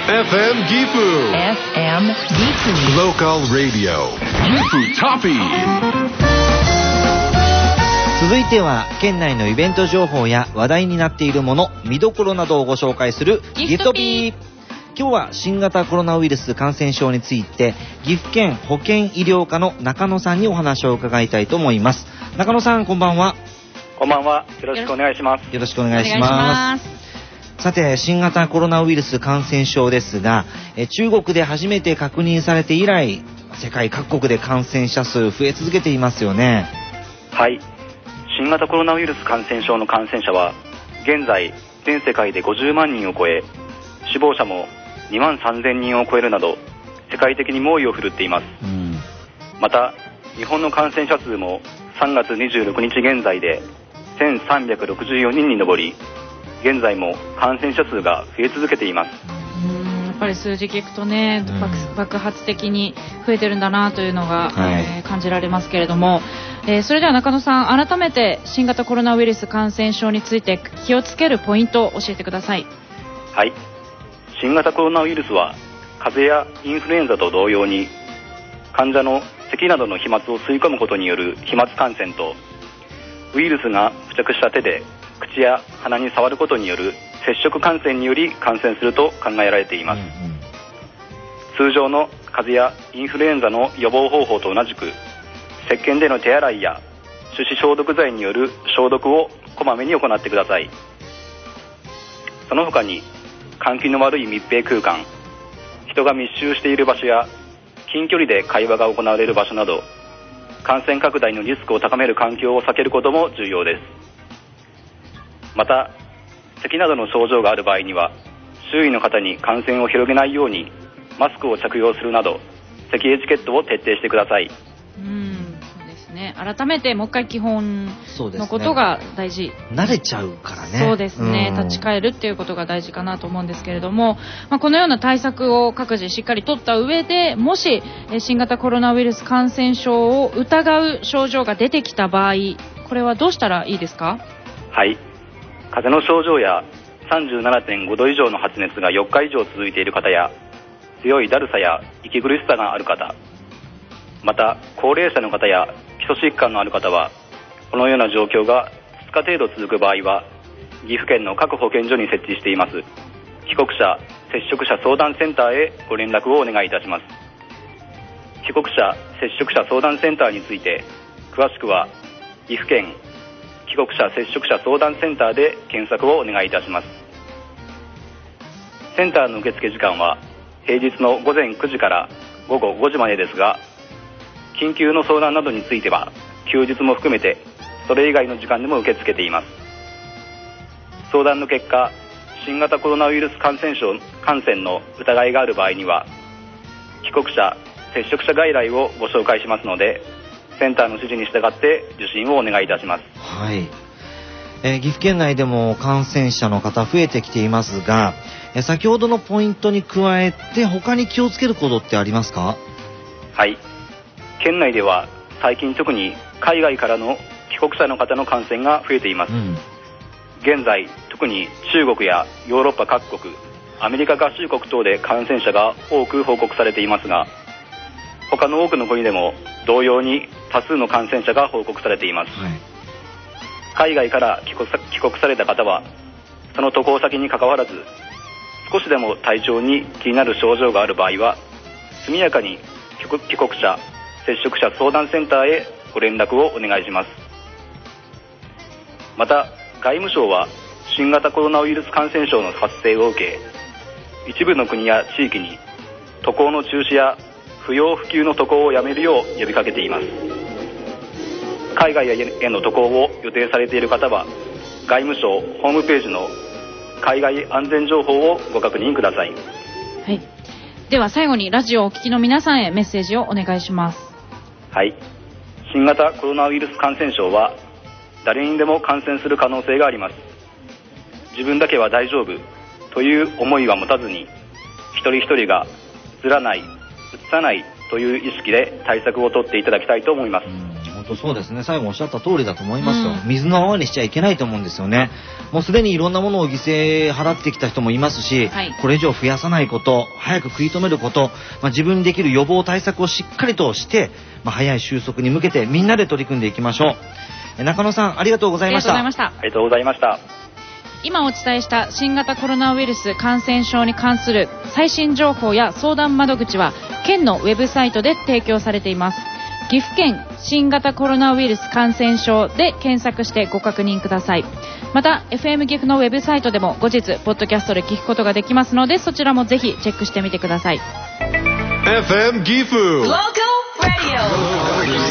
FM Gifu FM Gifu Local Radio Gifu Toppy。 続いては県内のイベント情報や話題になっているもの、見どころなどをご紹介するギフトピー。今日は新型コロナウイルス感染症について岐阜県保健医療課の中野さんにお話を伺いたいと思います。中野さん、こんばんは。 こんばんは。よろしくお願いします。 よろしくお願いします。さて、新型コロナウイルス感染症ですが、中国で初めて確認されて以来、世界各国で感染者数増え続けていますよね。 はい。新型コロナウイルス感染症の感染者は現在全世界で50万人を超え、死亡者も2万3000人を超えるなど世界的に猛威を振るっています。また日本の感染者数も3月26日現在で1364人に上り、現在も感染者数が増え続けています。 やっぱり数字聞くとね、爆発的に増えてるんだなというのが、感じられますけれども、それでは中野さん、改めて新型コロナウイルス感染症について気をつけるポイントを教えてください。 はい。新型コロナウイルスは風邪やインフルエンザと同様に患者の咳などの飛沫を吸い込むことによる飛沫感染と、ウイルスが付着した手で口や鼻に触ることによる接触感染により感染すると考えられています。通常の風邪やインフルエンザの予防方法と同じく、石鹸での手洗いや手指消毒剤による消毒をこまめに行ってください。その他に換気の悪い密閉空間、人が密集している場所や近距離で会話が行われる場所など、感染拡大のリスクを高める環境を避けることも重要です。また咳などの症状がある場合には周囲の方に感染を広げないようにマスクを着用するなど咳エチケットを徹底してください。 そうですね。改めてもう一回基本のことが大事。 慣れちゃうからね。 そうですね。立ち返るっていうことが大事かなと思うんですけれども、このような対策を各自しっかり取った上で、もし新型コロナウイルス感染症を疑う症状が出てきた場合、これはどうしたらいいですか？ はい。風邪の症状や 37.5 度以上の発熱が4日以上続いている方や、強いだるさや息苦しさがある方、また高齢者の方や基礎疾患のある方は、このような状況が2日程度続く場合は岐阜県の各保健所に設置しています帰国者接触者相談センターへご連絡をお願いいたします。帰国者接触者相談センターについて詳しくは岐阜県帰国者接触者相談センターで検索をお願いいたします。センターの受付時間は平日の午前9時から午後5時までですが、緊急の相談などについては休日も含めてそれ以外の時間でも受け付けています。相談の結果、新型コロナウイルス感染の疑いがある場合には帰国者接触者外来をご紹介しますので、センターの指示に従って受診をお願いいたします。 はい。岐阜県内でも感染者の方増えてきていますが、先ほどのポイントに加えて他に気をつけることってありますか？ はい。県内では最近特に海外からの帰国者の方の感染が増えています。現在特に中国やヨーロッパ各国、アメリカ合衆国等で感染者が多く報告されていますが、他の多くの国でも同様に多数の感染者が報告されています。海外から帰国された方はその渡航先にかかわらず、少しでも体調に気になる症状がある場合は速やかに帰国者接触者相談センターへご連絡をお願いします。また外務省は新型コロナウイルス感染症の発生を受け、一部の国や地域に渡航の中止や不要不急の渡航をやめるよう呼びかけています。海外への渡航を予定されている方は外務省ホームページの海外安全情報をご確認ください。 はい。では最後にラジオをお聞きの皆さんへメッセージをお願いします。 はい。新型コロナウイルス感染症は誰にでも感染する可能性があります。自分だけは大丈夫という思いは持たずに、一人一人がうつらない、うつさないという意識で対策を取っていただきたいと思います。 本当そうですね。最後おっしゃった通りだと思いますよ。水の泡にしちゃいけないと思うんですよね。もうすでにいろんなものを犠牲払ってきた人もいますし、これ以上増やさないこと、早く食い止めること、自分にできる予防対策をしっかりとして、早い収束に向けてみんなで取り組んでいきましょう。中野さん、ありがとうございました。 ありがとうございました。 今お伝えした新型コロナウイルス感染症に関する最新情報や相談窓口は県のウェブサイトで提供されています。岐阜県新型コロナウイルス感染症で検索してご確認ください。また FM 岐阜のウェブサイトでも後日ポッドキャストで聞くことができますので、そちらもぜひチェックしてみてください。 FM 岐阜